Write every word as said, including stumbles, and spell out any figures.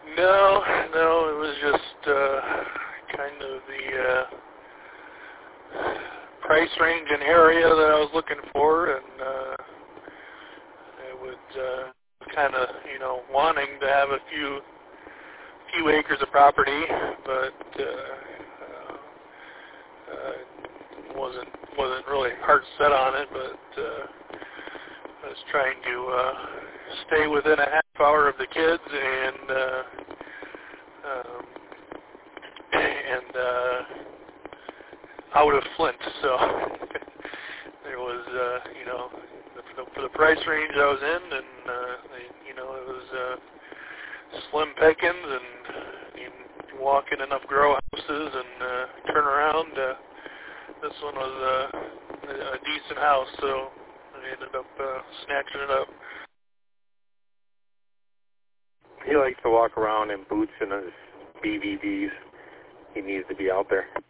No, no, it was just uh, kind of the uh, price range and area that I was looking for, and uh, I would uh, kind of, you know, wanting to have a few few acres of property, but uh, uh, wasn't wasn't really hard set on it, but uh, I was trying to uh, stay within a half hour of the kids and uh, um, and uh, out of Flint. So there was, uh, you know, for the, for the price range I was in, and uh, they, you know, it was uh, slim pickings, and you can walk in enough grow houses and uh, turn around. Uh, this one was uh, a, a decent house, so I ended up uh, snatching it up. He likes to walk around in boots and his B V Ds. He needs to be out there.